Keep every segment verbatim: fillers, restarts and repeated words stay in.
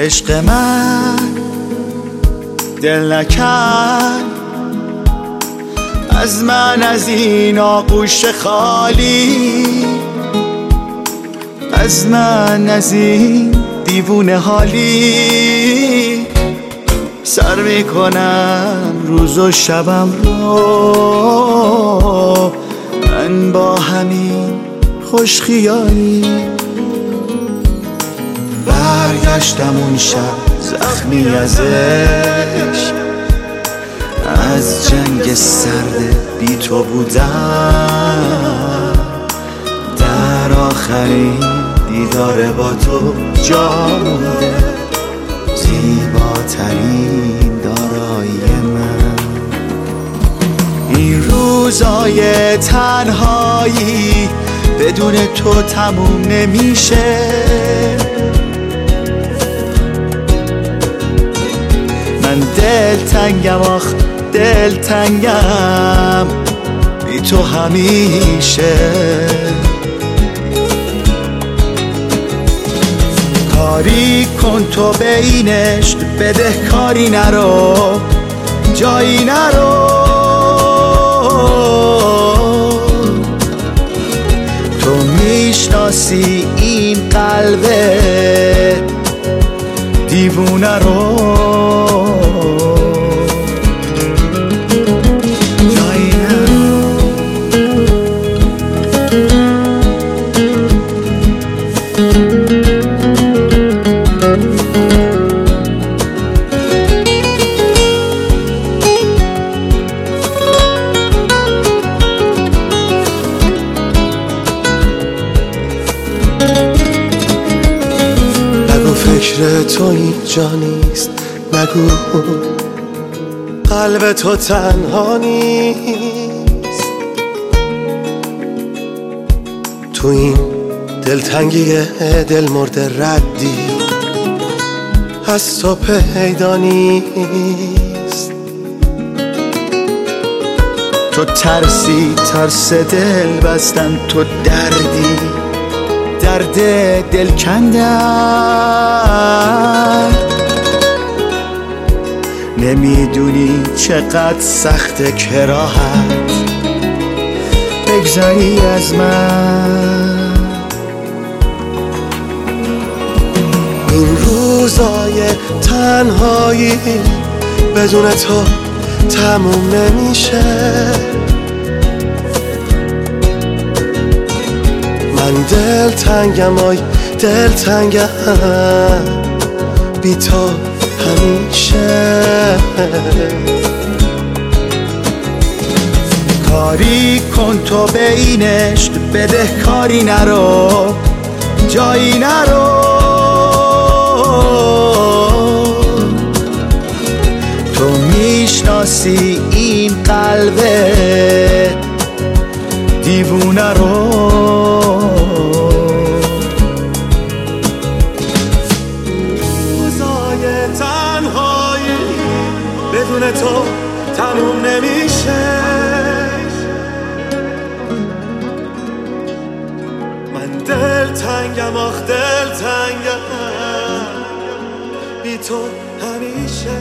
عشق من دل نکن از من، از این آغوش خالی، از من، از این دیوونه حالی. سر میکنم روز و شبم رو من با همین خوش خیالی. برگشتم اون شب زخمی از عشق، از جنگ سرد بی تو بودم، در آخرین دیدار با تو جا مونده زیباترین دارایی من. این روزای تنهایی بدون تو تموم نمیشه، من دل تنگم، آخ دل تنگم بی تو همیشه. کاری کن تو به این عشق، بده کاری نرو، جایی نرو. تو میشناسی این قلب دیوونه رو. فکر تو اینجا نیست، نگو قلب تو تنها نیست. تو این دلتنگی دل مرده ردی از تو پیدا نیست. تو ترسی ترس دل بستن، تو دردی درد دل کندن. نمیدونی چقدر سخت کراهت بگذاری از من. این روزای تنهایی بدون تو تموم نمیشه. من دل تنگم، آی دل تنگم بی تو همیشه. کاری کن تو به این عشق، بده کاری نرو، جایی نرو. تو میشناسی این قلب دیوونه رو. بدون تو تموم نمیشه. من دل تنگم، آخ دل تنگم بی تو همیشه.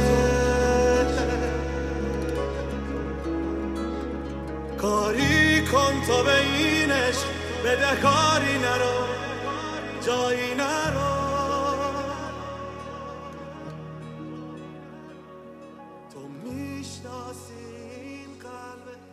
کاری کن تو به این عشق، بده کاری نرو، جایی نرو. تو میشناسی این قلب